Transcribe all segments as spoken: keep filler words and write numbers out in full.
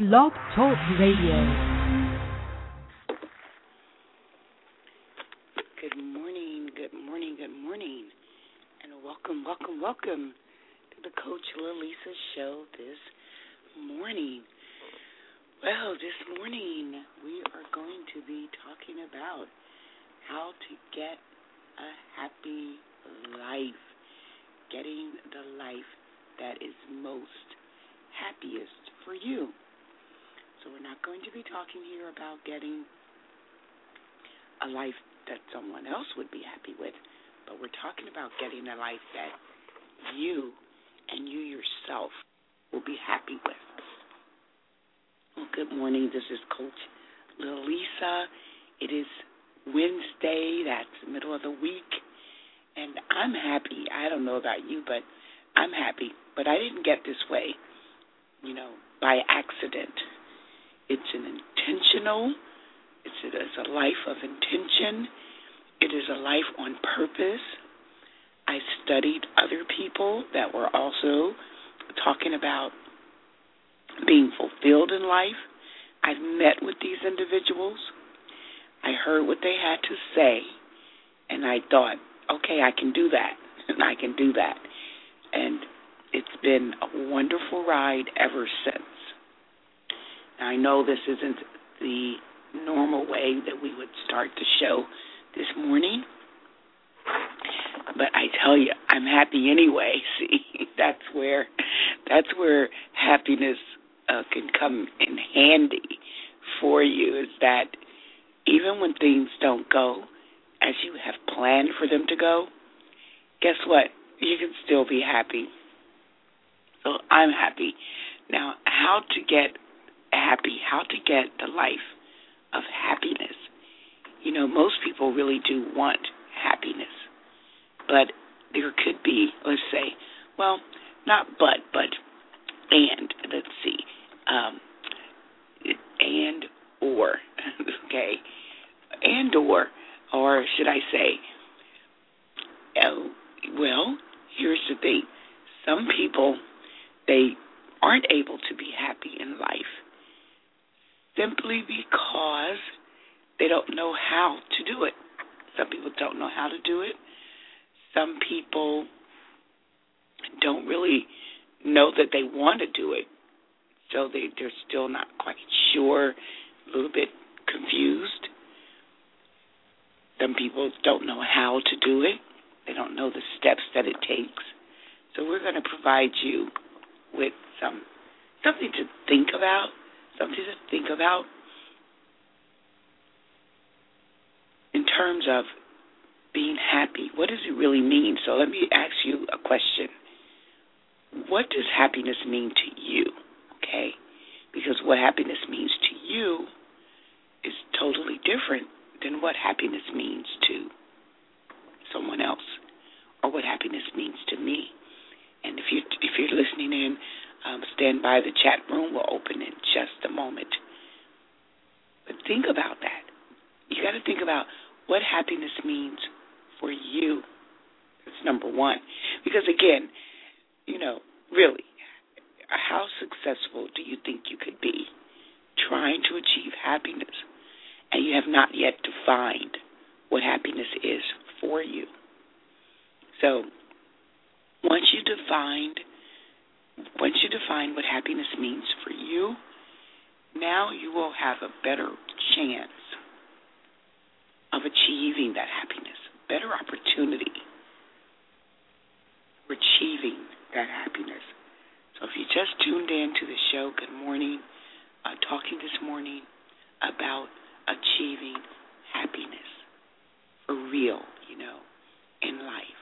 Blog Talk Radio. Good morning, good morning, good morning, and welcome, welcome, welcome to the Coach Lalisa Show this morning. Well, this morning we are going to be talking about how to get a happy life, getting the life that is most happiest for you. So we're not going to be talking here about getting a life that someone else would be happy with, but we're talking about getting a life that you and you yourself will be happy with. Well, good morning. This is Coach Lalisa. It is Wednesday. That's the middle of the week, and I'm happy. I don't know about you, but I'm happy. But I didn't get this way, you know, by accident. It's an intentional, it's a, it's a life of intention. It is a life on purpose. I studied other people that were also talking about being fulfilled in life. I've met with these individuals. I heard what they had to say, and I thought, okay, I can do that, and I can do that. And it's been a wonderful ride ever since. Now, I know this isn't the normal way that we would start the show this morning, but I tell you, I'm happy anyway. See, that's where that's where happiness uh, can come in handy for you, is that even when things don't go as you have planned for them to go, guess what? You can still be happy. So I'm happy. Now, how to get happy, how to get the life of happiness. You know, most people really do want happiness, but there could be, let's say, well, not but, but and, let's see, um, and or, okay, and or, or should I say, oh, well, here's the thing. Some people, they aren't able to be happy in life simply because they don't know how to do it. Some people don't know how to do it. Some people don't really know that they want to do it, so they, they're still not quite sure, a little bit confused. Some people don't know how to do it. They don't know the steps that it takes. So we're going to provide you with some something to think about, something to think about in terms of being happy. What does it really mean? So let me ask you a question. What does happiness mean to you? Okay? Because what happiness means to you is totally different than what happiness means to someone else, or what happiness means to me. And if you if you're listening in, um, stand by. The chat room will open in just a moment. But think about that. You got to think about what happiness means for you. That's number one. Because again, you know, really, how successful do you think you could be trying to achieve happiness, and you have not yet defined what happiness is for you? So once you defined, once you define what happiness means for you, now you will have a better chance of achieving that happiness, better opportunity for achieving that happiness. So if you just tuned in to the show, good morning, uh, talking this morning about achieving happiness for real, you know, in life.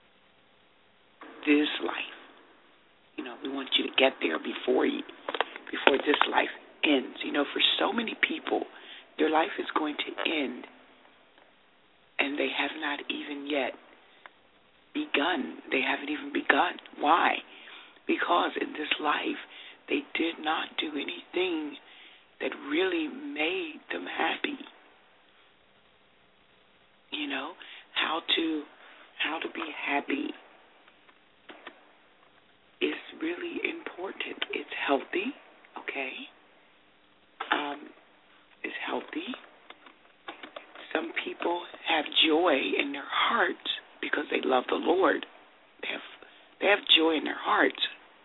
This life. You know, we want you to get there before you, before this life ends. You know, for so many people, their life is going to end, and they have not even yet begun. They haven't even begun. Why? Because in this life, they did not do anything that really made them happy. You know, how to how to be happy is really important. It's healthy, okay? joy in their hearts because they love the Lord. They have, they have joy in their hearts,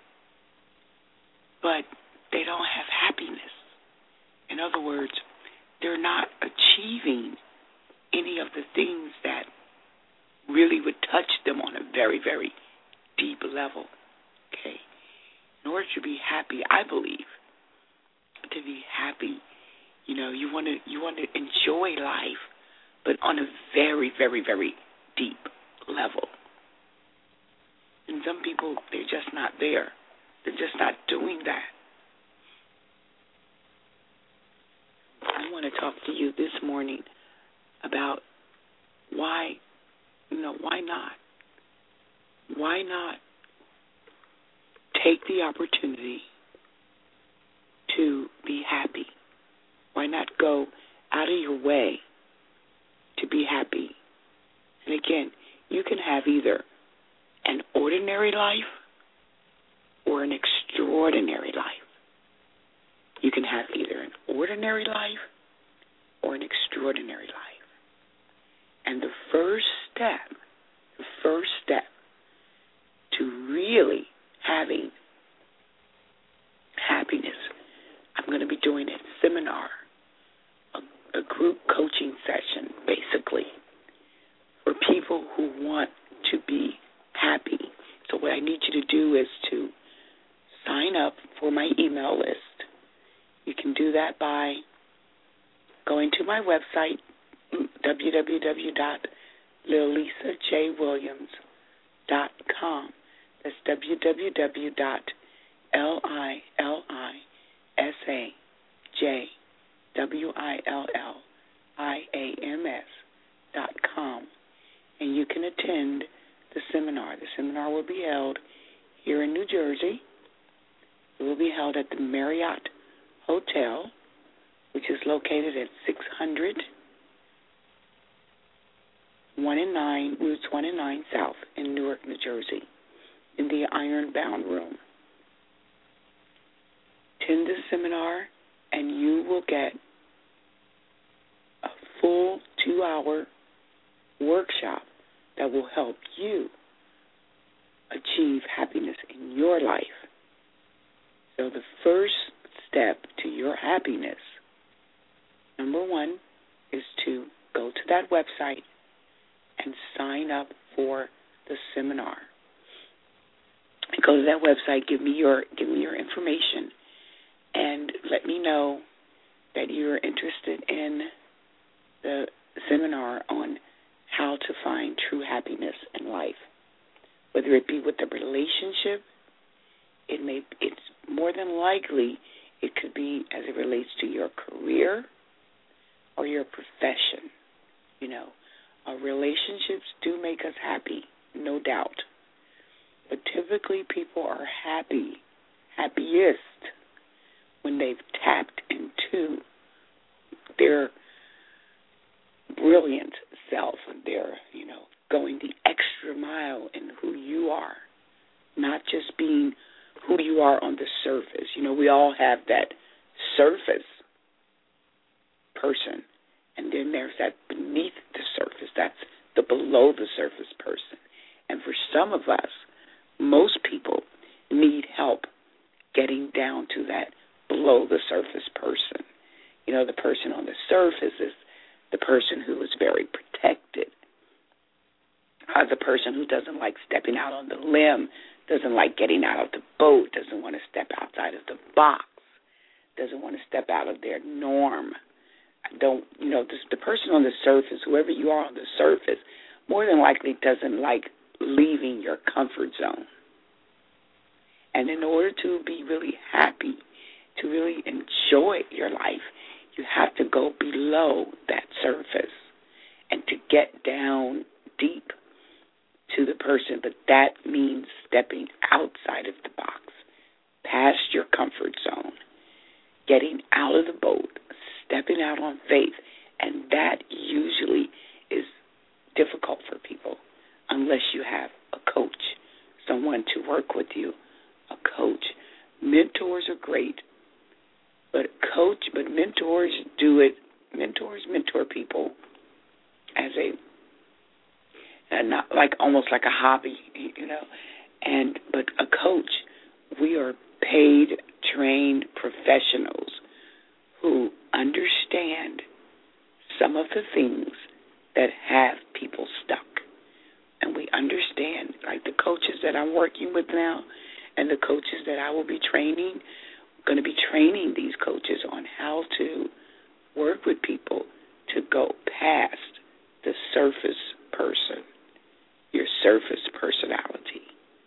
but they don't have happiness. In other words, they're not achieving any of the things that really would touch them on a very, very deep level. Okay? In order to be happy, I believe, to be happy, you know, you want to you want to enjoy life, but on a very, very, very deep level. And some people, they're just not there. They're just not doing that. I want to talk to you this morning about why, you know, why not? Why not take the opportunity to be happy? Why not go out of your way to be happy? And again, you can have either an ordinary life or an extraordinary life. You can have either an ordinary life or an extraordinary life. And the first step, the first step to really having happiness, I'm going to be doing a seminar, a, a group coaching session, basically, for people who want to be happy. So what I need you to do is to sign up for my email list. You can do that by going to my website, w w w dot lil lisa j williams dot com. That's w w w dot lil lisa j williams dot com. And you can attend the seminar. The seminar will be held here in New Jersey. It will be held at the Marriott Hotel, which is located at six hundred one and nine, Routes one and nine South in Newark, New Jersey, in the Ironbound Room. Attend the seminar, and you will get a full two-hour workshop that will help you achieve happiness in your life. So the first step to your happiness, number one, is to go to that website and sign up for the seminar. Go to that website, give me your give me your information, and let me know that you're interested in the seminar on how to find true happiness in life. Whether it be with a relationship, it may it's more than likely it could be as it relates to your career or your profession. You know, uh, relationships do make us happy, no doubt. But typically people are happy, happiest when they've tapped into their brilliant self and they're, you know, going the extra mile in who you are, not just being who you are on the surface. You know, we all have that surface person, and then there's that beneath the surface. That's the below the surface person. And for some of us, most people need help getting down to that below the surface person. You know, the person on the surface is the person who is very protected, uh, the person who doesn't like stepping out on the limb, doesn't like getting out of the boat, doesn't want to step outside of the box, doesn't want to step out of their norm. Don't, you know, this, the person on the surface, whoever you are on the surface, more than likely doesn't like leaving your comfort zone. And in order to be really happy, to really enjoy your life, you have to go below that surface and to get down deep to the person. But that means stepping outside of the box, past your comfort zone, getting out of the boat, stepping out on faith. And that usually is difficult for people unless you have a coach, someone to work with you, a coach. Mentors are great, but coach, but mentors do it. Mentors mentor people as a and not like almost like a hobby, you know. And but a coach, we are paid, trained professionals who understand some of the things that have people stuck. And we understand, like the coaches that I'm working with now and the coaches that I will be training, I'm going to be training these coaches on how to work with people to go past the surface person, your surface personality.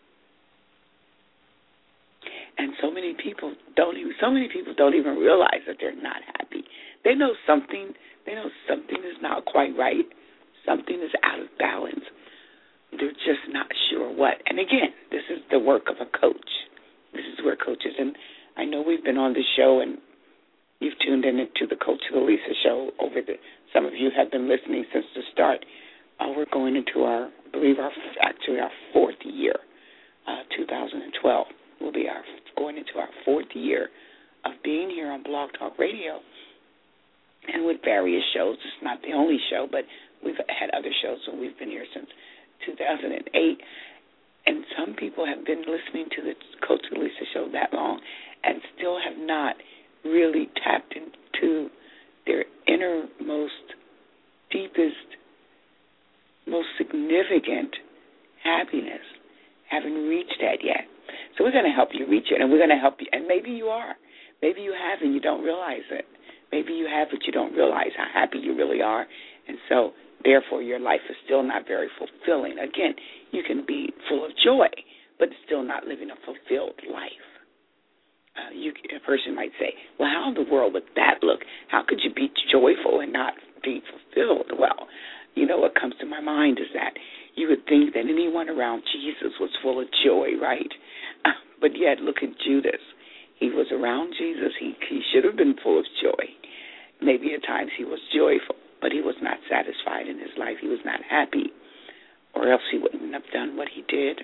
And so many people don't even so many people don't even realize that they're not happy. They know something they know something is not quite right. Something is out of balance. They're just not sure what. And again, this is the work of a coach. This is where coaches, and I know we've been on this show and you've tuned in to the Coach Lisa show over the, some of you have been listening since the start. Uh, we're going into our, I believe our, actually our fourth year, uh, two thousand twelve will be our, going into our fourth year of being here on Blog Talk Radio and with various shows. It's not the only show, but we've had other shows, so we've been here since two thousand eight. And some people have been listening to the Coach Lisa show that long and still have not really tapped into their innermost, deepest, most significant happiness, haven't reached that yet. So we're going to help you reach it, and we're going to help you. And maybe you are. Maybe you have and you don't realize it. Maybe you have but you don't realize how happy you really are. And so, therefore, your life is still not very fulfilling. Again, you can be full of joy, but still not living a fulfilled life. Uh, you, a person might say, well, how in the world would that look? How could you be joyful and not be fulfilled? Well, you know what comes to my mind is that you would think that anyone around Jesus was full of joy, right? Uh, but yet, look at Judas. He was around Jesus. He, he should have been full of joy. Maybe at times he was joyful, but he was not satisfied in his life. He was not happy, or else he wouldn't have done what he did.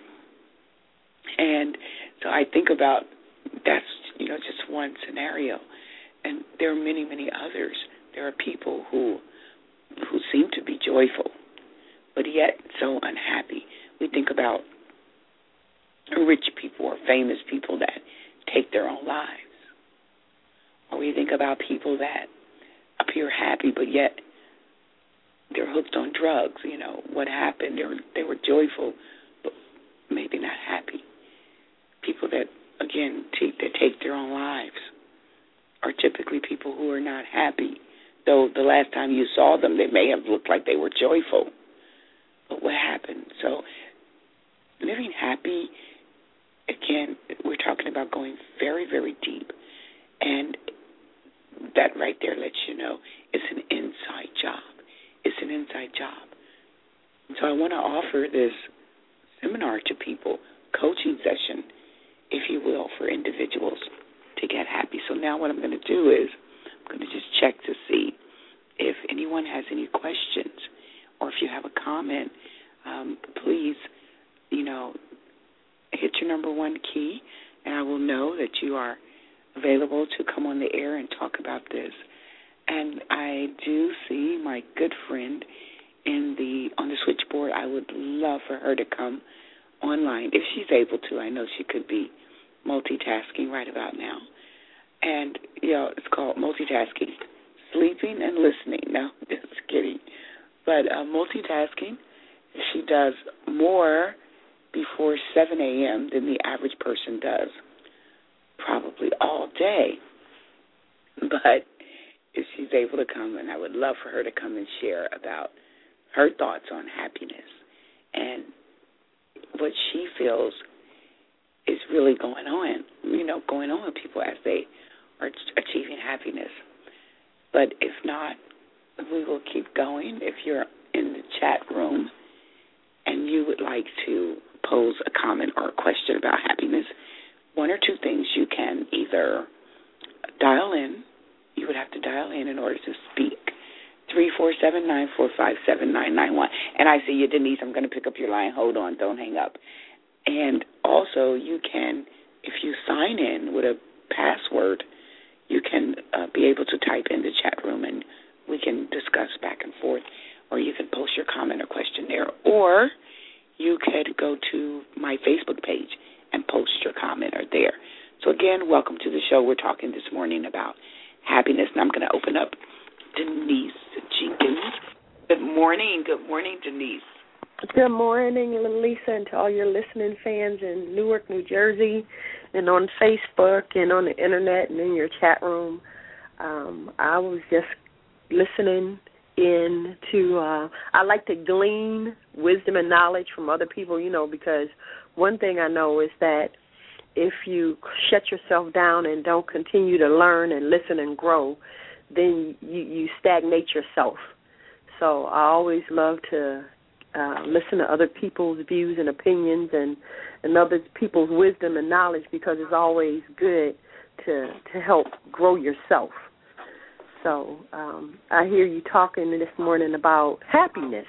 And so I think about that's, you know, just one scenario. And there are many, many others. There are people who who seem to be joyful, but yet so unhappy. We think about rich people or famous people that take their own lives. Or we think about people that appear happy, but yet they're hooked on drugs. You know, what happened? They were, they were joyful, but maybe not happy. People that, again, take, that take their own lives are typically people who are not happy. Though the last time you saw them, they may have looked like they were joyful. But what happened? So living happy, again, we're talking about going very, very deep. And that right there lets you know it's an inside job. It's an inside job. So I want to offer this seminar to people, coaching session, if you will, for individuals to get happy. So now what I'm going to do is I'm going to just check to see if anyone has any questions or if you have a comment. Um, please, you know, hit your number one key, and I will know that you are available to come on the air and talk about this. And I do see my good friend in the on the switchboard. I would love for her to come online if she's able to. I know she could be multitasking right about now. And, you know, it's called multitasking, sleeping and listening. No, just kidding. But uh, multitasking, she does more before seven a.m. than the average person does, probably all day. But if she's able to come, and I would love for her to come and share about her thoughts on happiness and what she feels is really going on, you know, going on with people as they are achieving happiness. But if not, we will keep going. If you're in the chat room and you would like to pose a comment or a question about happiness, one or two things you can either dial in. You would have to dial in in order to speak. three four seven, nine four five, seven nine nine one. And I see you, Denise. I'm going to pick up your line. Hold on. Don't hang up. And also, you can, if you sign in with a password, you can uh, be able to type in the chat room, and we can discuss back and forth or you can post your comment or question there, or you could go to my Facebook page and post your comment or there. So, again, welcome to the show. We're talking this morning about happiness, and I'm going to open up Denise Jenkins. Good morning. Good morning, Denise. Good morning, Lisa, and to all your listening fans in Newark, New Jersey, and on Facebook and on the Internet and in your chat room. Um, I was just listening in to, uh, I like to glean wisdom and knowledge from other people, you know, because one thing I know is that if you shut yourself down and don't continue to learn and listen and grow, then you, you stagnate yourself. So I always love to uh, listen to other people's views and opinions and, and other people's wisdom and knowledge, because it's always good to to help grow yourself. So um, I hear you talking this morning about happiness.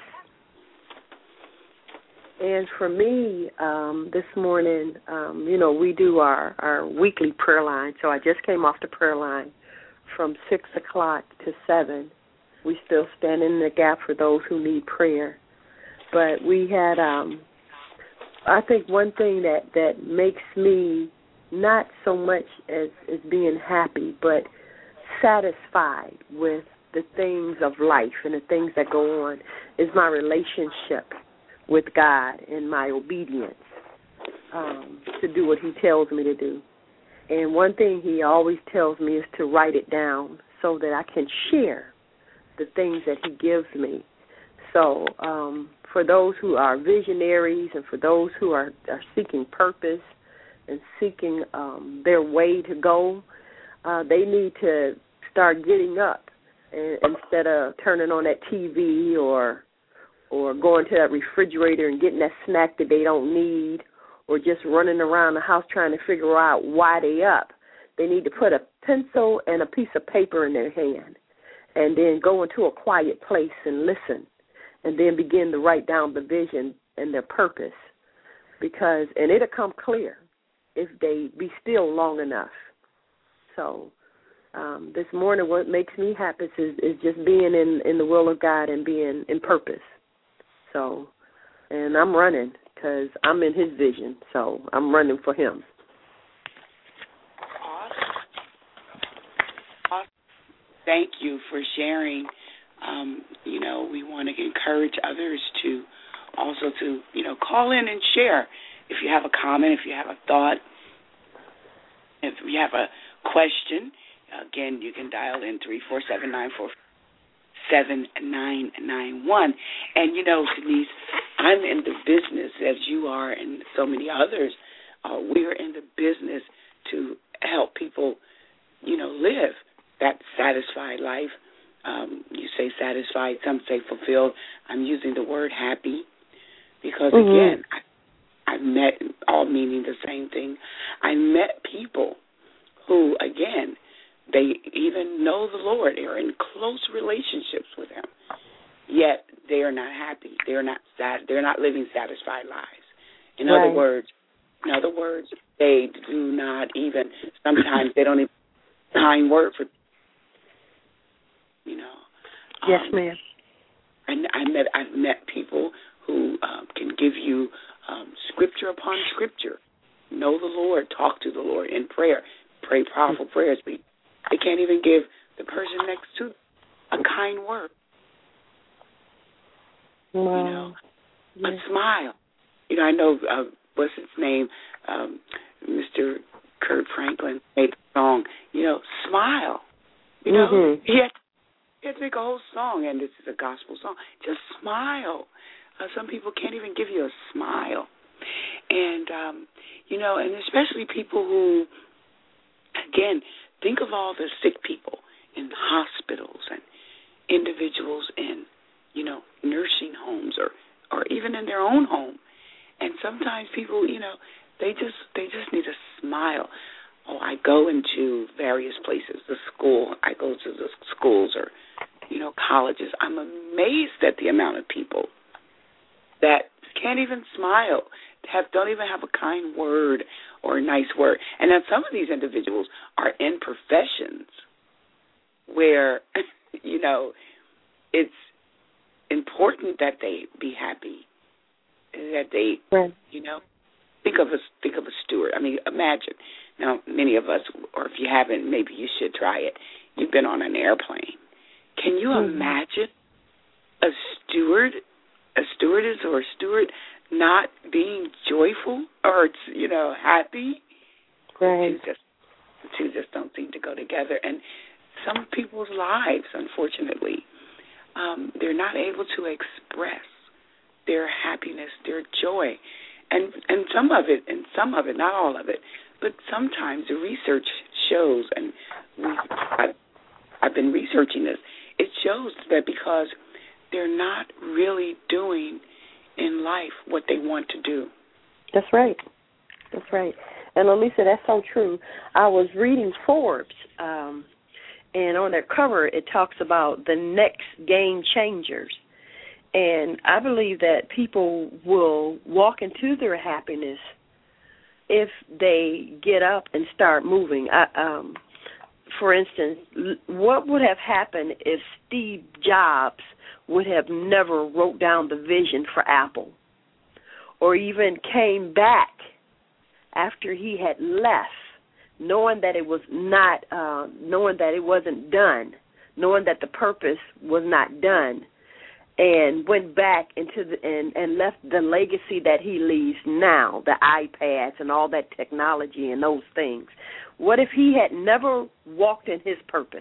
And for me, um, this morning, um, you know, we do our, our weekly prayer line. So I just came off the prayer line from six o'clock to seven. We still stand in the gap for those who need prayer. But we had, um, I think one thing that, that makes me not so much as, as being happy, but satisfied with the things of life and the things that go on is my relationship with God and my obedience um, to do what he tells me to do. And one thing he always tells me is to write it down so that I can share the things that he gives me. So um, for those who are visionaries and for those who are, are seeking purpose and seeking um, their way to go, uh, they need to start getting up and, instead of turning on that T V or or going to that refrigerator and getting that snack that they don't need, or just running around the house trying to figure out why they up. They need to put a pencil and a piece of paper in their hand and then go into a quiet place and listen, and then begin to write down the vision and their purpose. Because, and it'll come clear if they be still long enough. So um, this morning what makes me happy is, is just being in, in the will of God and being in purpose. So, and I'm running because I'm in his vision, so I'm running for him. Awesome. Awesome. Thank you for sharing. Um, you know, we want to encourage others to also to, you know, call in and share. If you have a comment, if you have a thought, if you have a question, again, you can dial in three four seven, nine four seven nine nine one. And, you know, Denise, I'm in the business, as you are and so many others, uh, we're in the business to help people, you know, live that satisfied life. Um, you say satisfied, some say fulfilled. I'm using the word happy because, mm-hmm. again, I, I've met, all meaning the same thing, I met people who, again, they even know the Lord. They're in close relationships with him, yet they are not happy. They're not sad. They're not living satisfied lives. In right. other words, in other words, they do not even. Sometimes they don't even kind word for. You know. Yes, um, ma'am. And I met. I've met people who um, can give you um, scripture upon scripture. Know the Lord. Talk to the Lord in prayer. Pray powerful mm-hmm. prayers. But they can't even give the person next to a kind word. Wow. You know, yes. a smile. You know, I know, uh, what's his name, um, Mister Kurt Franklin made a song, you know, smile. You know, mm-hmm. he, had, he had to make a whole song, and this is a gospel song. Just smile. Uh, some people can't even give you a smile. And, um, you know, and especially people who, again, think of all the sick people in hospitals and individuals in, you know, nursing homes or, or even in their own home. And sometimes people, you know, they just they just need a smile. Oh, I go into various places, the school, I go to the schools or, you know, colleges. I'm amazed at the amount of people that can't even smile, have don't even have a kind word or a nice word. And then some of these individuals are in professions where, you know, it's important that they be happy, that they, right. you know, think of a think of a steward. I mean, imagine. Now, many of us, or if you haven't, maybe you should try it. You've been on an airplane. Can you mm-hmm. imagine a steward, a stewardess or a steward not being joyful or, you know, happy? Right. The two just, the two just don't seem to go together. And some people's lives, unfortunately, um, they're not able to express their happiness, their joy. And and some of it, and some of it, not all of it, but sometimes the research shows, and we, I've, I've been researching this, it shows that because they're not really doing in life what they want to do. That's right. That's right. And, Elisa, that's so true. I was reading Forbes, um, and on their cover it talks about the next game changers. And I believe that people will walk into their happiness if they get up and start moving. I, um, for instance, what would have happened if Steve Jobs would have never wrote down the vision for Apple, or even came back after he had left, knowing that it was not, uh, knowing that it wasn't done, knowing that the purpose was not done, and went back into the and, and left the legacy that he leaves now, the iPads and all that technology and those things. What if he had never walked in his purpose?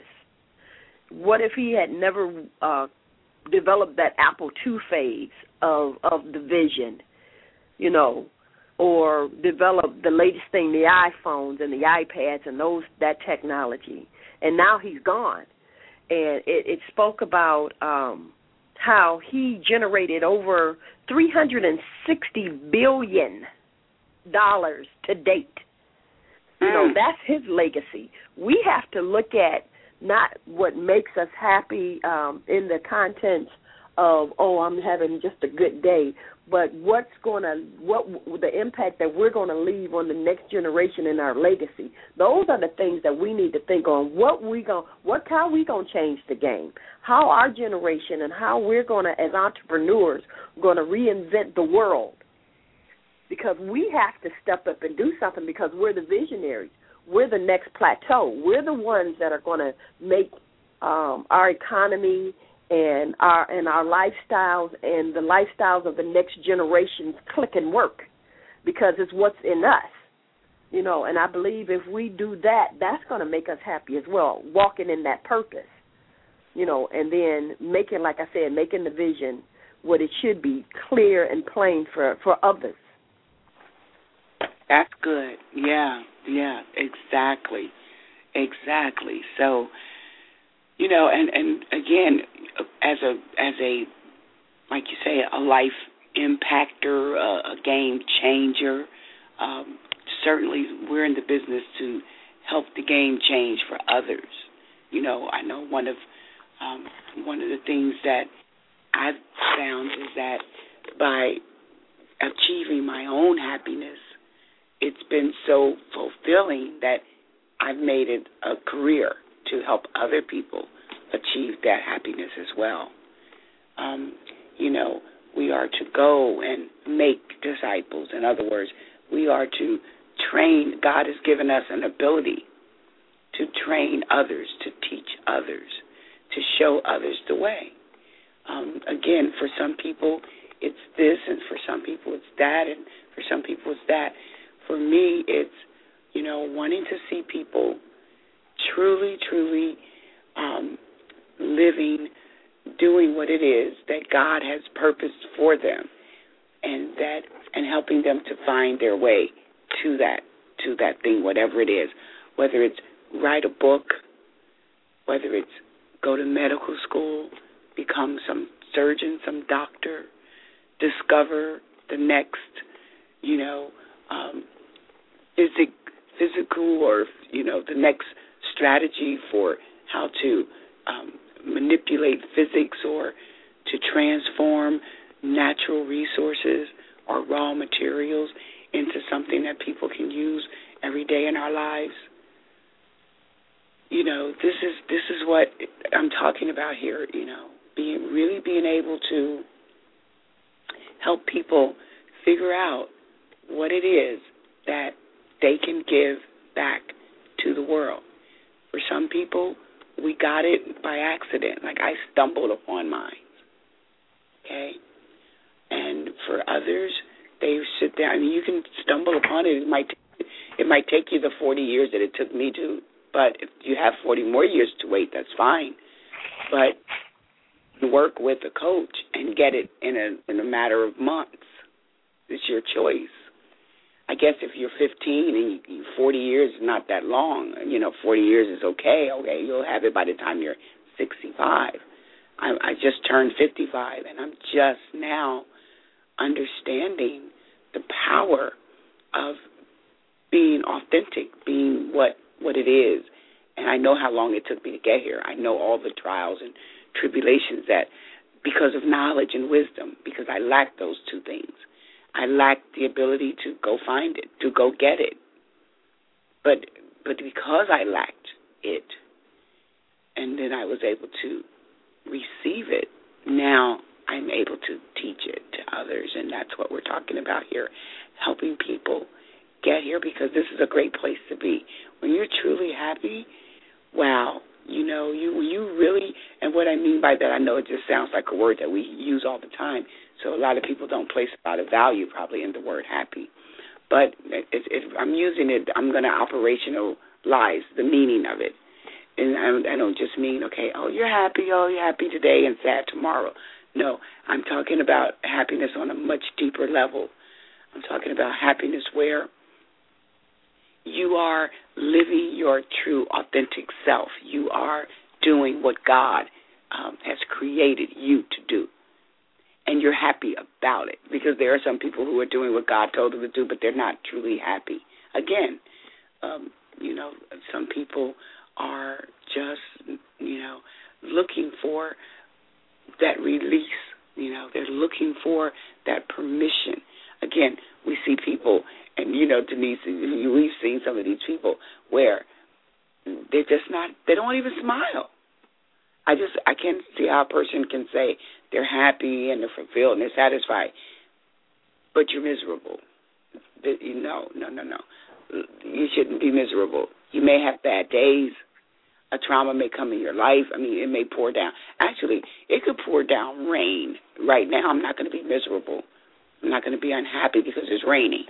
What if he had never uh, developed that Apple two phase of of the vision, you know, or developed the latest thing, the iPhones and the iPads and those that technology? And now he's gone. And it, it spoke about um, how he generated over three hundred sixty billion dollars to date. You know, that's his legacy. We have to look at not what makes us happy um, in the contents of, oh, I'm having just a good day, but what's going to, what the impact that we're going to leave on the next generation in our legacy. Those are the things that we need to think on. What we going, what how we going to change the game? How our generation and how we're going to, as entrepreneurs, going to reinvent the world. Because we have to step up and do something, because we're the visionaries. We're the next plateau. We're the ones that are going to make um, our economy and our and our lifestyles and the lifestyles of the next generations click and work, because it's what's in us. You know, and I believe if we do that, that's going to make us happy as well, walking in that purpose. You know, and then making, like I said, making the vision what it should be, clear and plain for, for others. That's good. Yeah, yeah, exactly, exactly. So, you know, and, and again, as a as a like you say, a life impactor, a, a game changer. Um, certainly, we're in the business to help the game change for others. You know, I know one of um, one of the things that I've found is that by achieving my own happiness, it's been so fulfilling that I've made it a career to help other people achieve that happiness as well. Um, you know, we are to go and make disciples. In other words, we are to train. God has given us an ability to train others, to teach others, to show others the way. Um, again, for some people it's this, and for some people it's that, and for some people it's that. For me, it's, you know, wanting to see people truly, truly um, living, doing what it is that God has purposed for them, and that, and helping them to find their way to that, to that thing, whatever it is, whether it's write a book, whether it's go to medical school, become some surgeon, some doctor, discover the next, you know, um, physic, physical or, you know, the next strategy for how to um, manipulate physics or to transform natural resources or raw materials into something that people can use every day in our lives. You know, this is this is what I'm talking about here, you know, being really being able to help people figure out what it is that they can give back to the world. For some people, we got it by accident, like I stumbled upon mine, okay? And for others, they sit down. I mean, you can stumble upon it. It might it might take you the forty years that it took me to, but if you have forty more years to wait, that's fine. But work with a coach and get it in a in a matter of months. It's your choice. I guess if you're fifteen and forty years is not that long, you know, forty years is okay. Okay, you'll have it by the time you're sixty-five. I, I just turned fifty-five, and I'm just now understanding the power of being authentic, being what, what it is. And I know how long it took me to get here. I know all the trials and tribulations that, because of knowledge and wisdom, because I lacked those two things. I lacked the ability to go find it, to go get it. But but because I lacked it, and then I was able to receive it, now I'm able to teach it to others, and that's what we're talking about here, helping people get here, because this is a great place to be. When you're truly happy, wow, you know, you you really, and what I mean by that, I know it just sounds like a word that we use all the time, so a lot of people don't place a lot of value probably in the word happy. But if, if I'm using it, I'm going to operationalize the meaning of it. And I, I don't just mean, okay, oh, you're happy, oh, you're happy today and sad tomorrow. No, I'm talking about happiness on a much deeper level. I'm talking about happiness where you are living your true, authentic self. You are doing what God um, has created you to do. And you're happy about it, because there are some people who are doing what God told them to do, but they're not truly happy. Again, um, you know, some people are just, you know, looking for that release. You know, they're looking for that permission. Again, we see people, and, you know, Denise, we've seen some of these people where they're just not, they don't even smile. I just, I can't see how a person can say they're happy and they're fulfilled and they're satisfied, but you're miserable. No, no, no, no. You shouldn't be miserable. You may have bad days. A trauma may come in your life. I mean, it may pour down. Actually, it could pour down rain. Right now, I'm not going to be miserable. I'm not going to be unhappy because it's raining.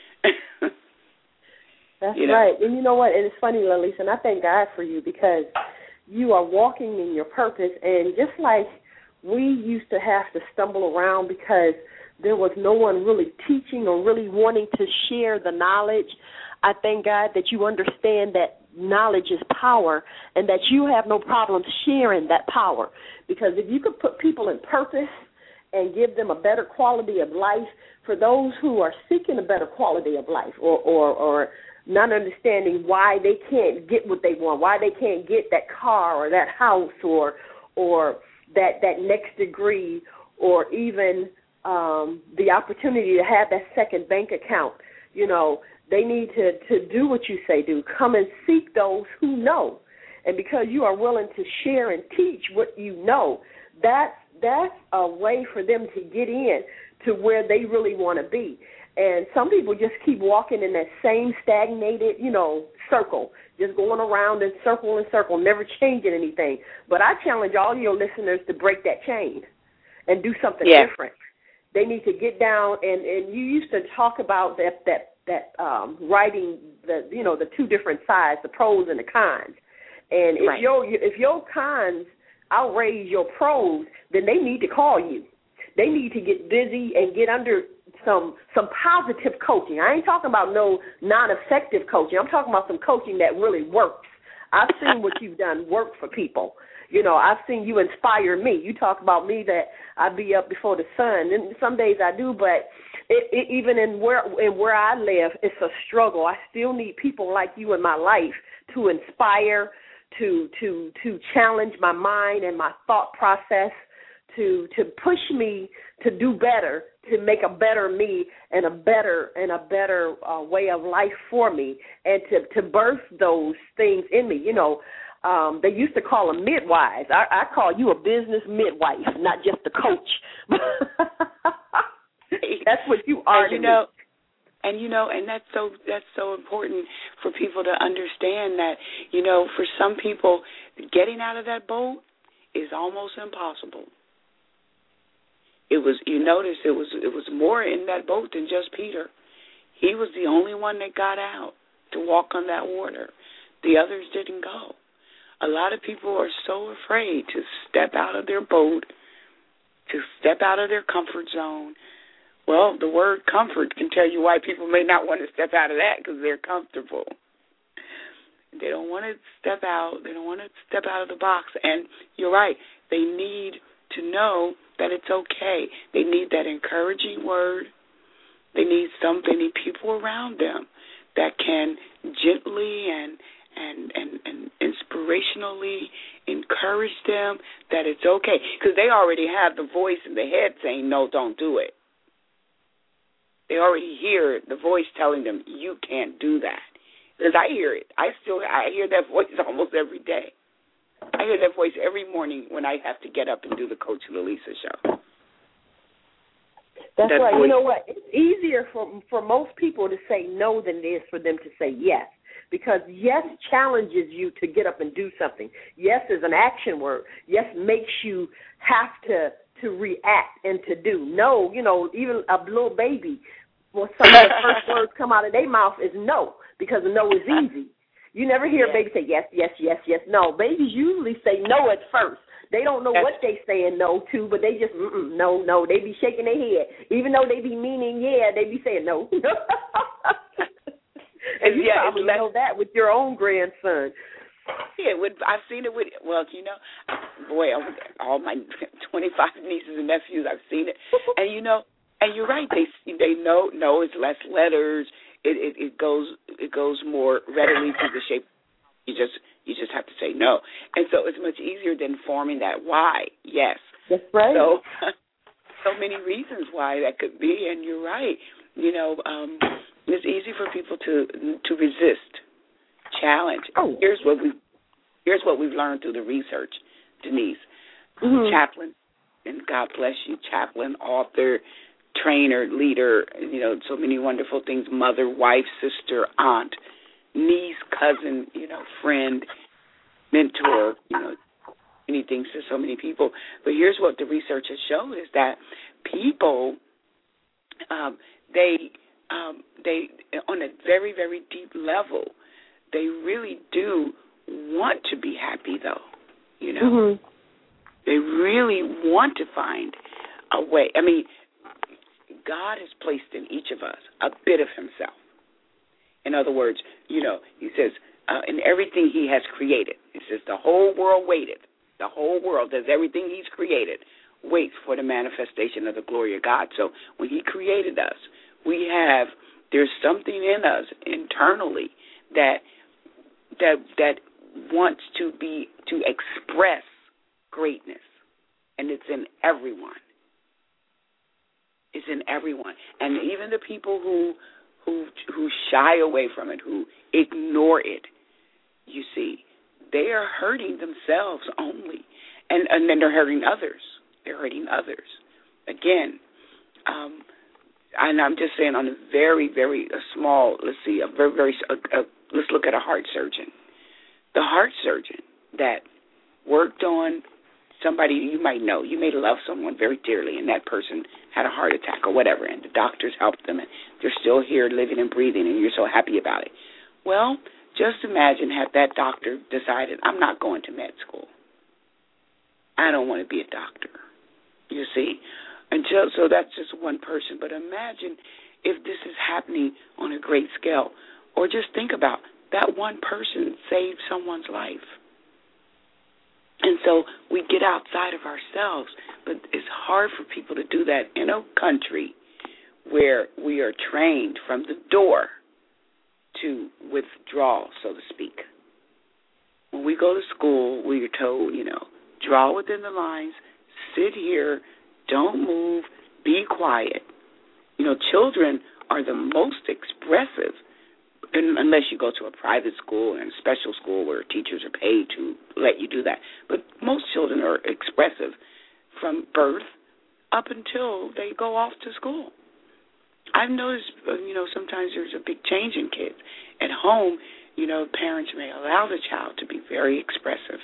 That's you know? right. And you know what? And it's funny, Lalisa, and I thank God for you, because you are walking in your purpose. And just like we used to have to stumble around because there was no one really teaching or really wanting to share the knowledge, I thank God that you understand that knowledge is power and that you have no problem sharing that power. Because if you could put people in purpose and give them a better quality of life, for those who are seeking a better quality of life, or, or, or not understanding why they can't get what they want, why they can't get that car or that house or or that, that next degree, or even um, the opportunity to have that second bank account, you know, they need to, to do what you say do. Come and seek those who know. And because you are willing to share and teach what you know, that's, that's a way for them to get in to where they really want to be. And some people just keep walking in that same stagnated, you know, circle, just going around in circle and circle, never changing anything. But I challenge all your listeners to break that chain and do something yeah. different. They need to get down, and, and you used to talk about that that that um, writing the you know the two different sides, the pros and the cons. And if right. your if your cons outweigh your pros, then they need to call you. They need to get busy and get under some some positive coaching. I ain't talking about no non-effective coaching. I'm talking about some coaching that really works. I've seen what you've done work for people. You know, I've seen you inspire me. You talk about me that I be up before the sun, and some days I do, but it, it, even in where in where I live, it's a struggle. I still need people like you in my life to inspire, to to to challenge my mind and my thought process, to to push me to do better, to make a better me and a better and a better uh, way of life for me, and to, to birth those things in me. You know, um, they used to call them midwives. I, I call you a business midwife, not just a coach. That's what you are. And you know, and you know, and that's so that's so important for people to understand that, you know, for some people, getting out of that boat is almost impossible. It was, you notice, it was it was more in that boat than just Peter. He was the only one that got out to walk on that water. The others didn't go. A lot of people are so afraid to step out of their boat, to step out of their comfort zone. Well, the word comfort can tell you why people may not want to step out of that, because they're comfortable. They don't want to step out. They don't want to step out of the box. And you're right. They need to know that it's okay. They need that encouraging word. They need some. They need people around them that can gently and and and, and inspirationally encourage them that it's okay, because they already have the voice in their head saying, no, don't do it. They already hear the voice telling them, you can't do that. Because I hear it. I still I hear that voice almost every day. I hear that voice every morning when I have to get up and do the Coach Lalisa show. That's that right. Voice. You know what? It's easier for for most people to say no than it is for them to say yes. Because yes challenges you to get up and do something. Yes is an action word. Yes makes you have to, to react and to do. No, you know, even a little baby, well, some of the first words come out of their mouth is no, because no is easy. You never hear a baby say yes, yes, yes, yes. No, babies usually say no at first. They don't know what they saying no to, but they just, mm-mm, no, no. They be shaking their head. Even though they be meaning yeah, they be saying no. And you yeah, probably know that with your own grandson. Yeah, with, I've seen it with, well, you know, boy, all my twenty-five nieces and nephews, I've seen it. And, you know, and you're right, they they know, no, it's less letters. It, it, it goes it goes more readily to the shape. You just you just have to say no. And so it's much easier than forming that why, yes. That's right. So, so many reasons why that could be, and you're right. You know, um, it's easy for people to to resist challenge. Oh. Here's what we here's what we've learned through the research, Denise. Mm-hmm. Chaplain, and God bless you, chaplain, author, trainer, leader, you know, so many wonderful things, mother, wife, sister, aunt, niece, cousin, you know, friend, mentor, you know, many things to so many people. But here's what the research has shown is that people, um, they, um, they, on a very, very deep level, they really do want to be happy, though, you know. Mm-hmm. They really want to find a way. I mean, God has placed in each of us a bit of himself. In other words, you know, he says, uh, in everything he has created, he says the whole world waited. The whole world does everything he's created, waits for the manifestation of the glory of God. So when he created us, we have, there's something in us internally that that that wants to be, to express greatness, and it's in everyone. It's in everyone, and even the people who who who shy away from it, who ignore it, you see, they are hurting themselves only, and and then they're hurting others. They're hurting others. Again, um, and I'm just saying on a very very a small. Let's see, a very very. A, a, let's look at a heart surgeon. The heart surgeon that worked on somebody you might know. You may love someone very dearly, and that person had a heart attack or whatever, and the doctors helped them, and they're still here living and breathing, and you're so happy about it. Well, just imagine had that doctor decided, I'm not going to med school. I don't want to be a doctor, you see. And so, so that's just one person. But imagine if this is happening on a great scale, or just think about that one person saved someone's life. And so we get outside of ourselves, but it's hard for people to do that in a country where we are trained from the door to withdraw, so to speak. When we go to school, we are told, you know, draw within the lines, sit here, don't move, be quiet. You know, children are the most expressive unless you go to a private school and special school where teachers are paid to let you do that. But most children are expressive from birth up until they go off to school. I've noticed, you know, sometimes there's a big change in kids. At home, you know, parents may allow the child to be very expressive.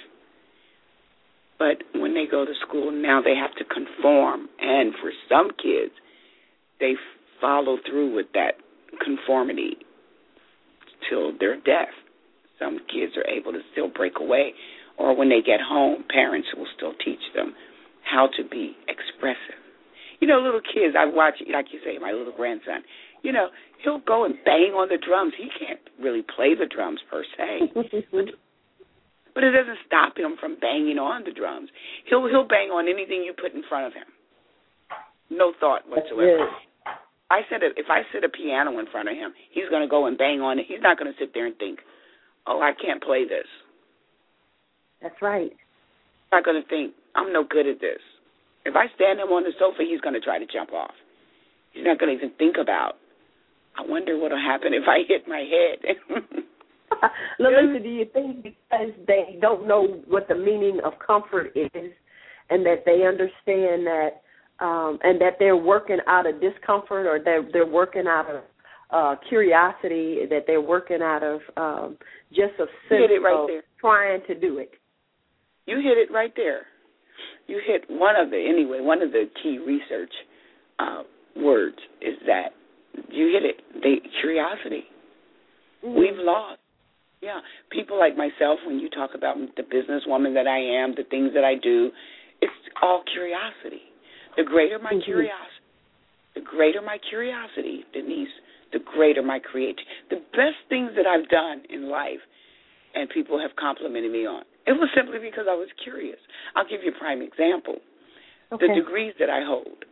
But when they go to school, now they have to conform. And for some kids, they follow through with that conformity till they're deaf. Some kids are able to still break away. Or when they get home, parents will still teach them how to be expressive. You know, little kids, I watch, like you say, my little grandson, you know, he'll go and bang on the drums. He can't really play the drums per se. but, but it doesn't stop him from banging on the drums. He'll he'll bang on anything you put in front of him. No thought whatsoever. I said if I sit a piano in front of him, he's going to go and bang on it. He's not going to sit there and think, oh, I can't play this. That's right. He's not going to think, I'm no good at this. If I stand him on the sofa, he's going to try to jump off. He's not going to even think about, I wonder what will happen if I hit my head. Lalisa, do you think because they don't know what the meaning of comfort is and that they understand that um, and that they're working out of discomfort or they're, they're working out of uh, curiosity, that they're working out of um, just a sense right of there. trying to do it? You hit it right there. You hit one of the, anyway, one of the key research uh, words is that you hit it, the curiosity. Mm-hmm. We've lost. Yeah, people like myself, when you talk about the businesswoman that I am, the things that I do, it's all curiosity. The greater my mm-hmm. curiosity, the greater my curiosity, Denise, the greater my creativity. The best things that I've done in life, and people have complimented me on, it was simply because I was curious. I'll give you a prime example. Okay. The degrees that I hold.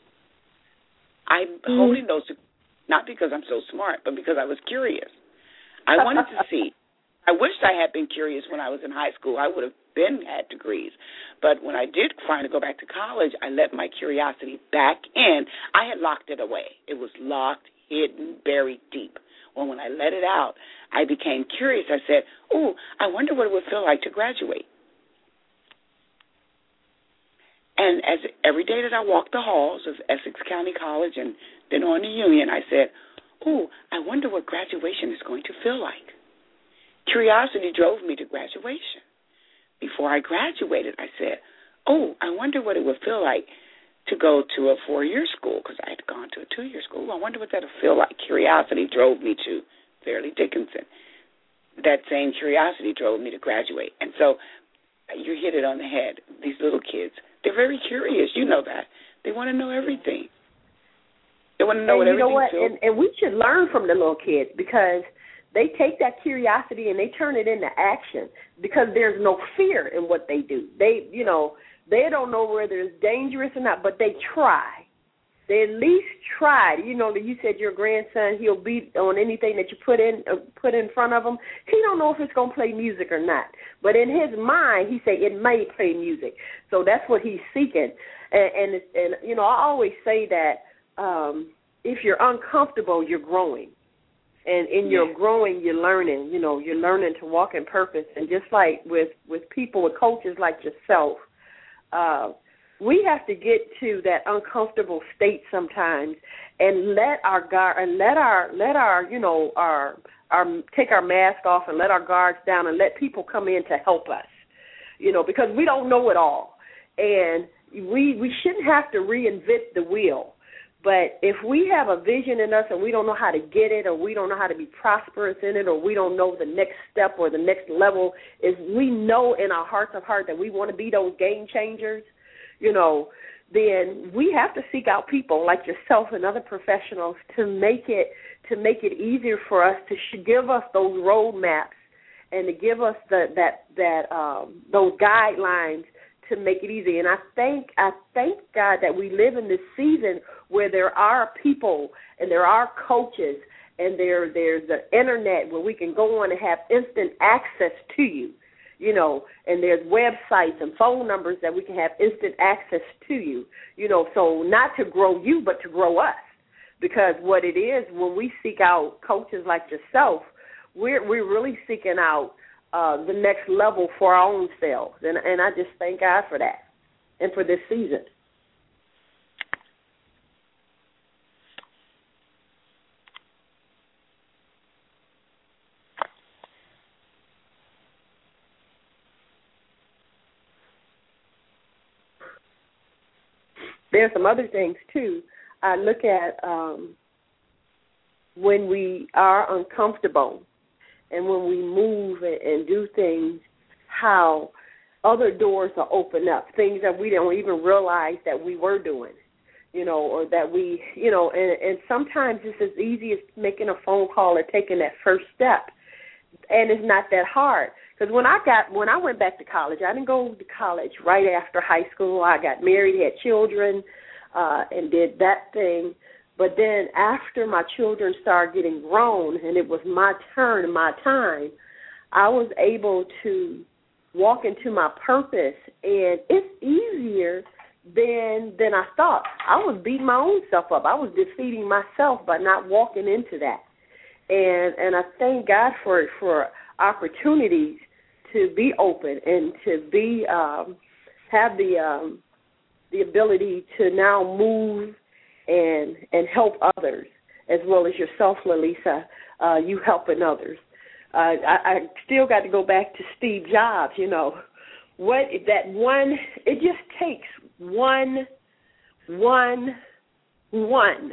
I'm mm-hmm. holding those, not because I'm so smart, but because I was curious. I wanted to see. I wished I had been curious when I was in high school. I would have been had degrees. But when I did finally go back to college, I let my curiosity back in. I had locked it away. It was locked, hidden, buried deep. Well, when I let it out, I became curious. I said, oh, I wonder what it would feel like to graduate. And as every day that I walked the halls of Essex County College and then on to Union, I said, oh, I wonder what graduation is going to feel like. Curiosity drove me to graduation. Before I graduated, I said, oh, I wonder what it would feel like to go to a four-year school, because I had gone to a two-year school. I wonder what that would feel like. Curiosity drove me to Fairleigh Dickinson. That same curiosity drove me to graduate. And so you hit it on the head. These little kids, they're very curious. You know that. They want to know everything. They want to know and what you everything know what? feels. And, and we should learn from the little kids because they take that curiosity and they turn it into action because there's no fear in what they do. They, you know, they don't know whether it's dangerous or not, but they try. They at least tried. You know, you said your grandson, he'll beat on anything that you put in uh, put in front of him. He don't know if it's going to play music or not. But in his mind, he say it may play music. So that's what he's seeking. And, and, and you know, I always say that um, if you're uncomfortable, you're growing. And in your yeah. growing, you're learning. You know, you're learning to walk in purpose. And just like with, with people, with coaches like yourself, uh, we have to get to that uncomfortable state sometimes, and let our guard and let our let our you know our our take our mask off and let our guards down and let people come in to help us, you know, because we don't know it all, and we we shouldn't have to reinvent the wheel. But if we have a vision in us and we don't know how to get it, or we don't know how to be prosperous in it, or we don't know the next step or the next level, is we know in our hearts of heart that we want to be those game changers, you know, then we have to seek out people like yourself and other professionals to make it to make it easier for us to sh- give us those roadmaps and to give us the, that that um, those guidelines to make it easy. And I thank I thank God that we live in this season where there are people and there are coaches and there there's the internet where we can go on and have instant access to you, you know, and there's websites and phone numbers that we can have instant access to you, you know, so not to grow you but to grow us. Because what it is, when we seek out coaches like yourself, we're we're really seeking out uh, the next level for our own selves. And, and I just thank God for that and for this season. There's some other things, too. I look at um, when we are uncomfortable and when we move and, and do things, how other doors are open up, things that we don't even realize that we were doing, you know, or that we, you know, and, and sometimes it's as easy as making a phone call or taking that first step, and it's not that hard. Because when I got, when I went back to college, I didn't go to college right after high school. I got married, had children, uh, and did that thing. But then after my children started getting grown and it was my turn and my time, I was able to walk into my purpose, and it's easier than than I thought. I was beating my own self up. I was defeating myself by not walking into that. And and I thank God for for opportunities to be open and to be um, have the um, the ability to now move and and help others, as well as yourself, Lalisa, uh, you helping others. Uh, I, I still got to go back to Steve Jobs. You know, what that one? It just takes one, one, one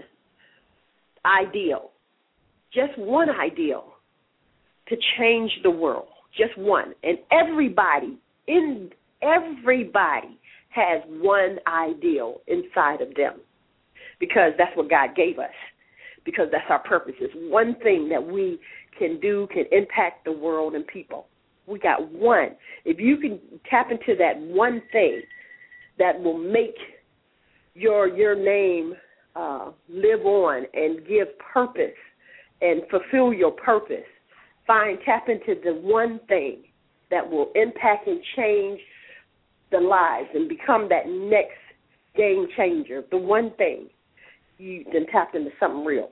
ideal, just one ideal to change the world. Just one. And everybody, in everybody has one ideal inside of them, because that's what God gave us, because that's our purpose. It's one thing that we can do, can impact the world and people. We got one. If you can tap into that one thing that will make your your name uh, live on and give purpose and fulfill your purpose, find, tap into the one thing that will impact and change the lives and become that next game changer, the one thing, you then tap into something real.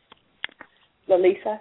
Lalisa?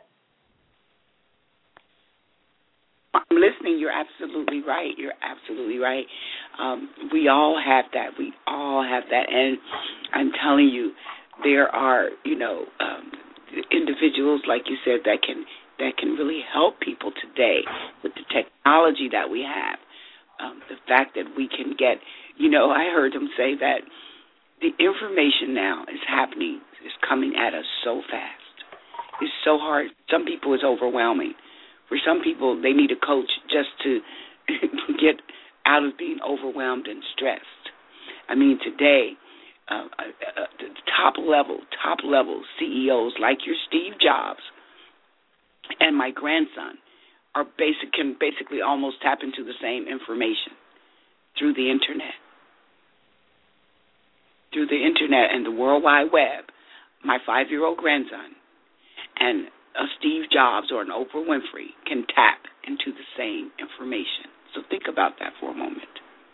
I'm listening. You're absolutely right. You're absolutely right. Um, we all have that. We all have that. And I'm telling you, there are, you know, um, individuals, like you said, that can that can really help people today with the technology that we have. Um, the fact that we can get, you know, I heard them say that the information now is happening, is coming at us so fast. It's so hard. Some people it's overwhelming. For some people, they need a coach just to get out of being overwhelmed and stressed. I mean, today, uh, uh, the top level, top level C E Os like your Steve Jobs and my grandson are basic can basically almost tap into the same information through the internet. Through the internet and the World Wide Web, my five-year-old grandson and a Steve Jobs or an Oprah Winfrey can tap into the same information. So think about that for a moment.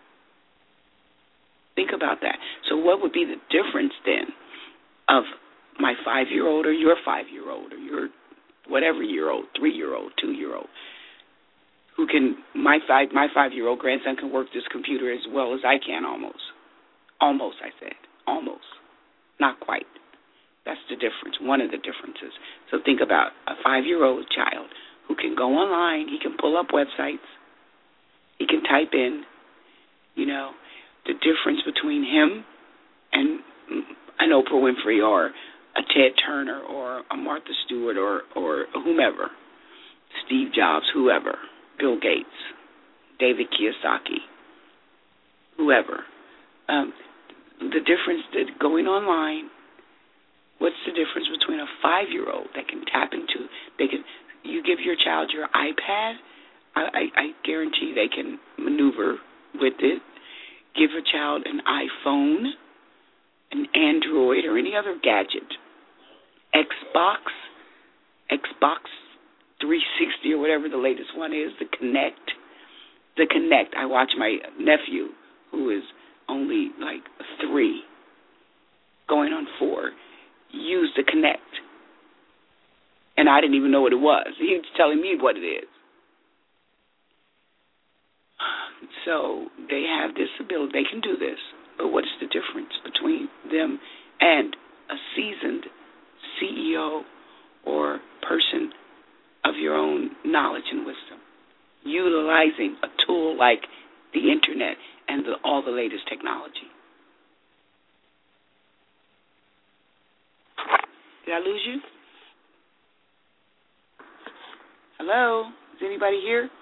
Think about that. So what would be the difference then of my five-year-old or your five-year-old or your whatever-year-old, three-year-old, two-year-old, who can, my five, my five-year-old grandson can work this computer as well as I can almost. Almost, I said. Almost. Not quite. That's the difference, one of the differences. So think about a five-year-old child who can go online, he can pull up websites, he can type in, you know, the difference between him and an Oprah Winfrey or a Ted Turner or a Martha Stewart or, or whomever, Steve Jobs, whoever, Bill Gates, David Kiyosaki, whoever. Um, the difference that going online, what's the difference between a five-year-old that can tap into, they can, you give your child your iPad, I, I, I guarantee they can maneuver with it. Give a child an iPhone, an Android, or any other gadget, Xbox, Xbox three sixty or whatever the latest one is, the Kinect. The Kinect. I watch my nephew, who is only like three, going on four, use to connect. And I didn't even know what it was. He was telling me what it is. So they have this ability. They can do this. But what is the difference between them and a seasoned C E O or person of your own knowledge and wisdom, utilizing a tool like the Internet and the, all the latest technology? Did I lose you? Hello? Is anybody here?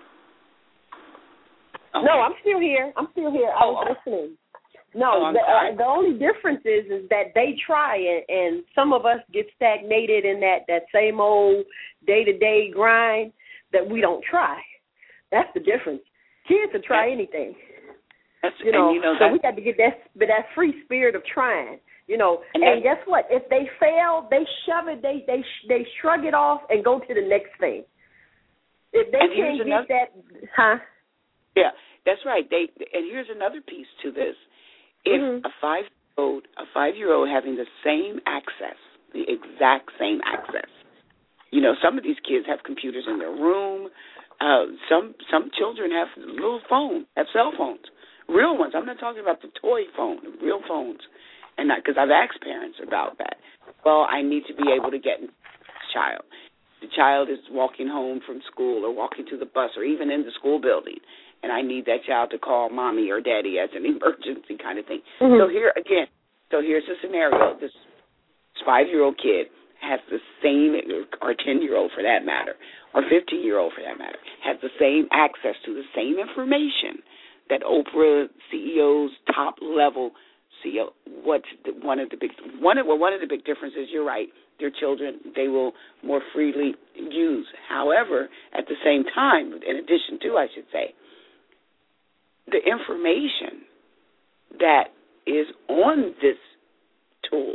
Okay. No, I'm still here. I'm still here. I was oh, listening. No, oh, the, uh, the only difference is is that they try, and, and some of us get stagnated in that, that same old day-to-day grind that we don't try. That's the difference. Kids will try anything. That's, you know, and you know so that, we got to get that that free spirit of trying. You know, and, and guess what? If they fail, they shove it, they they they shrug it off and go to the next thing. If they can't get another, that, huh? Yeah, that's right. They and here's another piece to this. If mm-hmm. a five-year-old, a five-year-old having the same access, the exact same access. You know, some of these kids have computers in their room. Uh, some some children have little phones, have cell phones, real ones. I'm not talking about the toy phone, real phones. And not because I've asked parents about that. Well, I need to be able to get this child. The child is walking home from school or walking to the bus or even in the school building, and I need that child to call mommy or daddy as an emergency kind of thing. Mm-hmm. So here again, so here's a scenario. This five-year-old kid has the same, or ten-year-old for that matter, or fifteen-year-old for that matter, has the same access to the same information that Oprah, C E Os, top-level C E O. What's the, one of the big one of well, one of the big differences? You're right. Their children, they will more freely use. However, at the same time, in addition to, I should say, the information that is on this tool,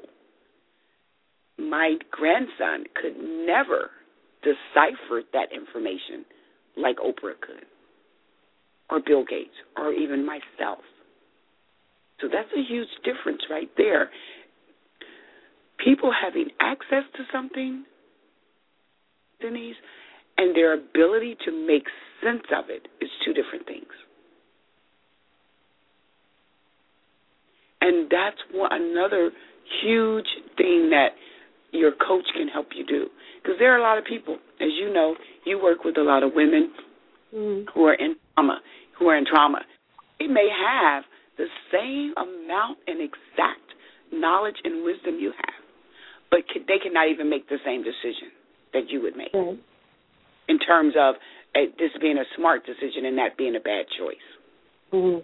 my grandson could never decipher that information like Oprah could, or Bill Gates, or even myself. So that's a huge difference right there. People having access to something, Denise, and their ability to make sense of it is two different things. And that's one, another huge thing that your coach can help you do. Because there are a lot of people, as you know, you work with a lot of women mm. who are in trauma, who are in trauma. They may have the same amount and exact knowledge and wisdom you have, but they cannot even make the same decision that you would make mm-hmm. in terms of uh, this being a smart decision and that being a bad choice. Mm-hmm.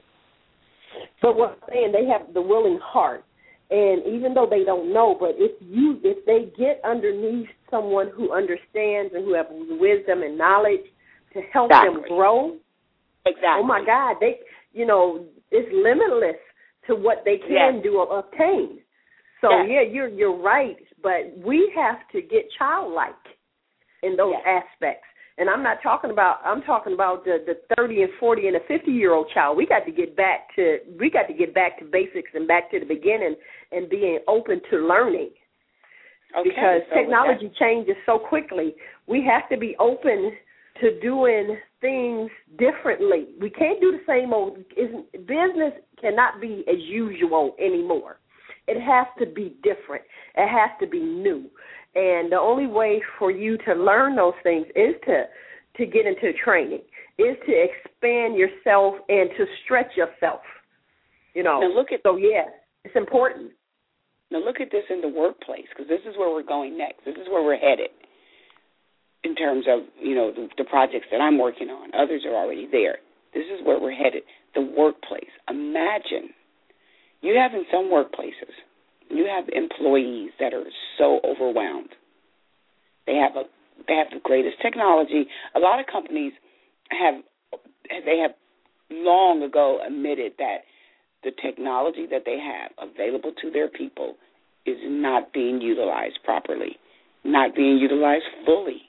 But what I'm saying, they have the willing heart, and even though they don't know, but if you if they get underneath someone who understands and who have wisdom and knowledge to help exactly. them grow, exactly. oh my God, they you know it's limitless to what they can yes. do or obtain. So yes. yeah, you're you're right, but we have to get childlike in those yes. aspects. And I'm not talking about I'm talking about the, the thirty and forty and the fifty year old child. We got to get back to we got to get back to basics and back to the beginning and being open to learning. Okay, because so technology changes so quickly. We have to be open to doing things differently. We can't do the same old. Business cannot be as usual anymore. It has to be different. It has to be new. And the only way for you to learn those things is to, to get into training, is to expand yourself and to stretch yourself. You know, now look at, so, yeah, it's important. Now look at this in the workplace, because this is where we're going next. This is where we're headed in terms of, you know, the, the projects that I'm working on. Others are already there. This is where we're headed, the workplace. Imagine you have in some workplaces, you have employees that are so overwhelmed. They have a they have the greatest technology. A lot of companies have they have long ago admitted that the technology that they have available to their people is not being utilized properly, not being utilized fully.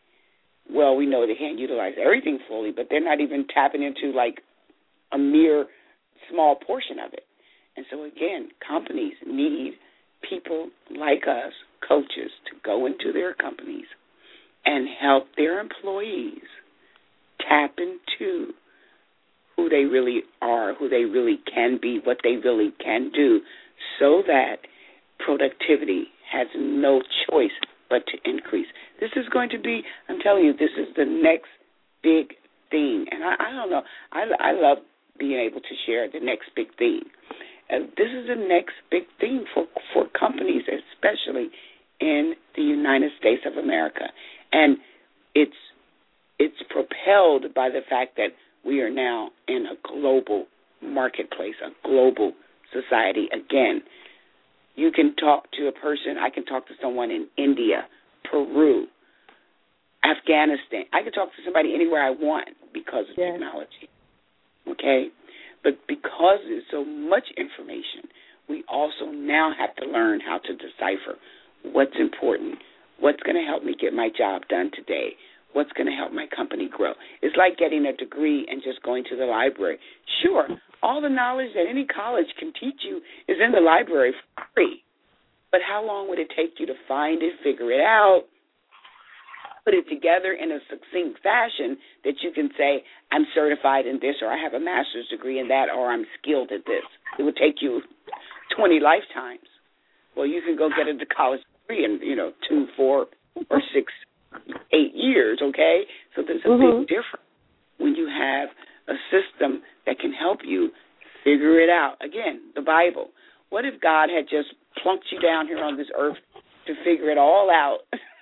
Well, we know they can't utilize everything fully, but they're not even tapping into like a mere small portion of it. And so, again, companies need people like us, coaches, to go into their companies and help their employees tap into who they really are, who they really can be, what they really can do, so that productivity has no choice but to increase. This is going to be, I'm telling you, this is the next big thing. And I, I don't know, I, I love being able to share the next big thing. Uh, this is the next big thing for, for companies, especially in the United States of America. And it's it's propelled by the fact that we are now in a global marketplace, a global society. Again, you can talk to a person, I can talk to someone in India, Peru, Afghanistan. I can talk to somebody anywhere I want because of yes. technology, okay? But because there's so much information, we also now have to learn how to decipher what's important, what's going to help me get my job done today, what's going to help my company grow. It's like getting a degree and just going to the library. Sure, all the knowledge that any college can teach you is in the library for free. But how long would it take you to find it, figure it out, put it together in a succinct fashion that you can say, I'm certified in this, or I have a master's degree in that, or I'm skilled at this? It would take you twenty lifetimes. Well, you can go get a college degree in, you know, two, four, or six, eight years, okay? So there's a mm-hmm. big difference when you have a system that can help you figure it out. Again, the Bible. What if God had just plunked you down here on this earth to figure it all out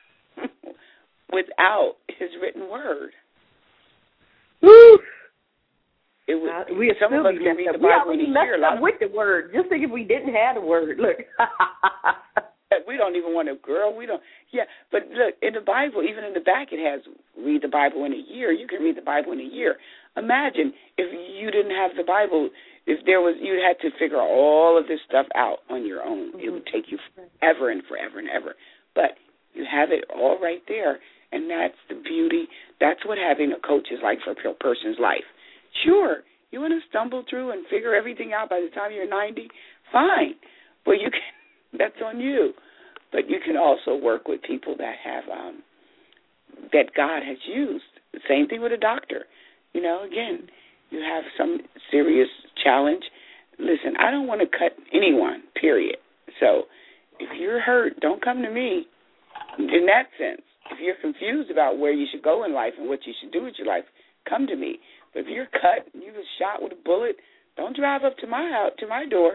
without his written word? Woo! It would, uh, we some of us can read the Bible in a year. We already messed up with the word. Just think if we didn't have the word. Look. We don't even want to, girl, we don't. Yeah, but look, in the Bible, even in the back, it has read the Bible in a year. You can read the Bible in a year. Imagine if you didn't have the Bible, if there was, you'd have to figure all of this stuff out on your own. Mm-hmm. It would take you forever and forever and ever. But you have it all right there, and that's the beauty. That's what having a coach is like for a person's life. Sure, you want to stumble through and figure everything out by the time you're ninety? Fine. Well, you can. That's on you. But you can also work with people that have um, that God has used. The same thing with a doctor. You know, again, you have some serious challenge. Listen, I don't want to cut anyone, period. So if you're hurt, don't come to me in that sense. If you're confused about where you should go in life and what you should do with your life, come to me. But if you're cut and you were shot with a bullet, don't drive up to my house, to my door.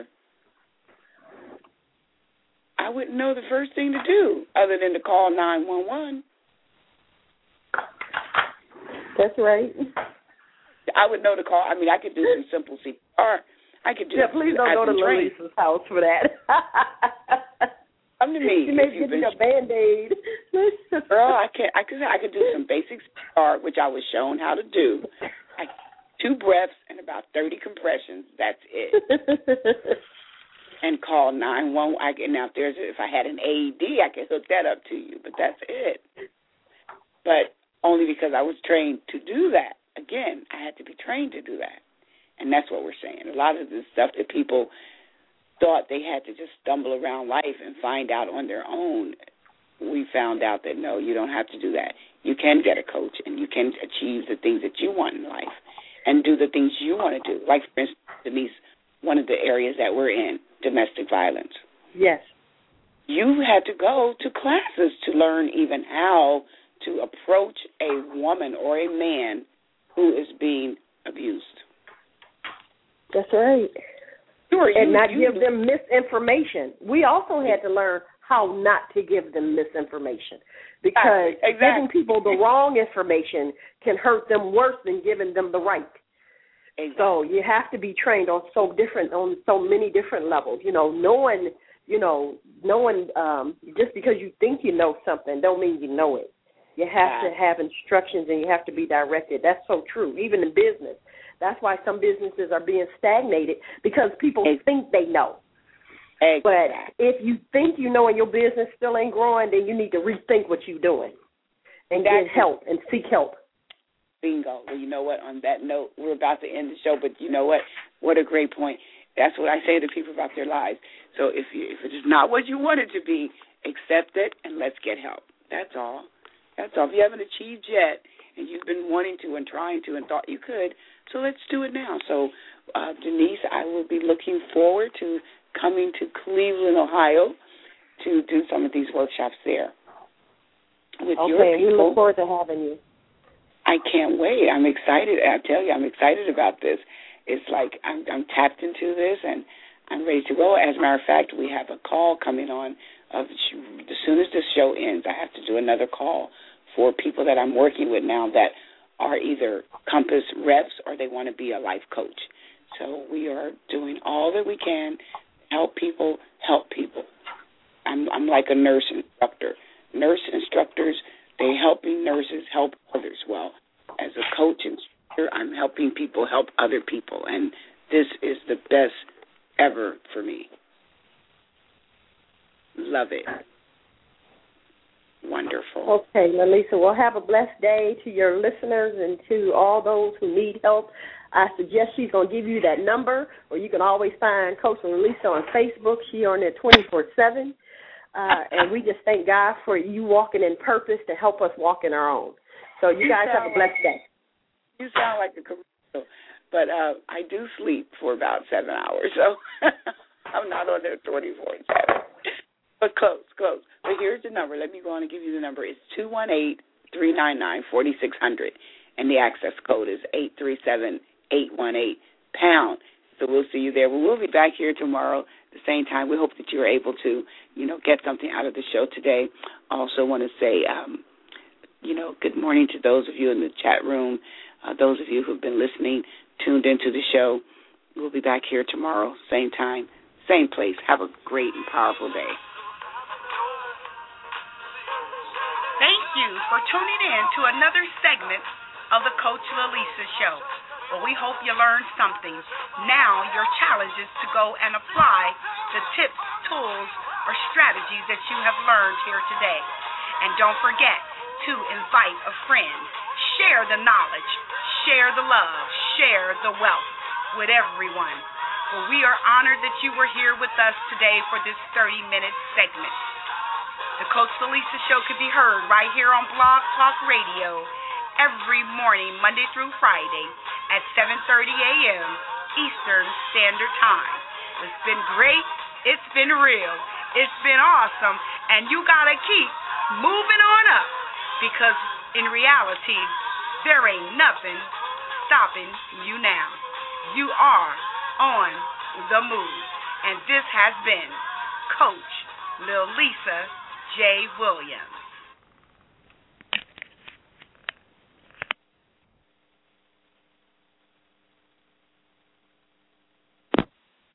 I wouldn't know the first thing to do other than to call nine one one. That's right. I would know to call. I mean, I could do some simple C P R. I could do. Yeah, please don't I've go to Lisa's house for that. Come to me. She may give you a Band-Aid. Girl, I can. I could. I could do some basic C P R, which I was shown how to do. I, two breaths and about thirty compressions. That's it. And call nine one one. I can, now, if there's if I had an A E D, I could hook that up to you, but that's it. But only because I was trained to do that. Again, I had to be trained to do that, and that's what we're saying. A lot of the stuff that people thought they had to just stumble around life and find out on their own, we found out that no, you don't have to do that. You can get a coach, and you can achieve the things that you want in life, and do the things you want to do. Like, for instance, Denise, one of the areas that we're in, domestic violence. Yes. You had to go to classes to learn even how to approach a woman or a man who is being abused. That's right. Sure, and you, not you, give them misinformation. We also had to learn how not to give them misinformation, because exactly. giving people the wrong information can hurt them worse than giving them the right. Exactly. So you have to be trained on so different on so many different levels. You know, knowing, you know, knowing um, just because you think you know something don't mean you know it. You have yeah. to have instructions and you have to be directed. That's so true, even in business. That's why some businesses are being stagnated, because people exactly. think they know. Exactly. But if you think you know and your business still ain't growing, then you need to rethink what you're doing and exactly. get help and seek help. Bingo. Well, you know what? On that note, we're about to end the show, but you know what? What a great point. That's what I say to people about their lives. So if you, if it is not what you want it to be, accept it and let's get help. That's all. That's all. If you haven't achieved yet and you've been wanting to and trying to and thought you could, so let's do it now. So, uh, Denise, I will be looking forward to coming to Cleveland, Ohio, to do some of these workshops there with okay, your people. Okay, we look forward to having you. I can't wait. I'm excited. I tell you, I'm excited about this. It's like I'm, I'm tapped into this, and I'm ready to go. As a matter of fact, we have a call coming on. Of, as soon as this show ends, I have to do another call for people that I'm working with now that are either Compass reps or they want to be a life coach. So we are doing all that we can to help people help people. I'm, I'm like a nurse instructor. Nurse instructors, they're helping nurses help others. Well, as a coach instructor, I'm helping people help other people, and this is the best ever for me. Love it. Wonderful. Okay, Lalisa, well, have a blessed day to your listeners and to all those who need help. I suggest she's going to give you that number, or you can always find Coach Lalisa on Facebook. She's on there twenty-four seven. Uh, and we just thank God for you walking in purpose to help us walk in our own. So you, you guys have a blessed day. You sound like a commercial, but uh, I do sleep for about seven hours, so I'm not on there twenty-four seven. But close, close. But here's the number. Let me go on and give you the number. It's two one eight, three nine nine, four six zero zero, and the access code is eight three seven, eight one eight, pound. So we'll see you there. We will be back here tomorrow at the same time. We hope that you're able to, you know, get something out of the show today. I also want to say, um, you know, good morning to those of you in the chat room, uh, those of you who have been listening, tuned into the show. We'll be back here tomorrow, same time, same place. Have a great and powerful day. Thank you for tuning in to another segment of the Coach Lalisa Show. Well, we hope you learned something. Now your challenge is to go and apply the tips, tools, or strategies that you have learned here today. And don't forget to invite a friend. Share the knowledge. Share the love. Share the wealth with everyone. Well, we are honored that you were here with us today for this thirty-minute segment. The Coach Lalisa Show can be heard right here on Blog Talk Radio every morning, Monday through Friday at seven thirty a.m. Eastern Standard Time. It's been great. It's been real. It's been awesome. And you got to keep moving on up because in reality, there ain't nothing stopping you now. You are on the move. And this has been Coach Lalisa J. Williams.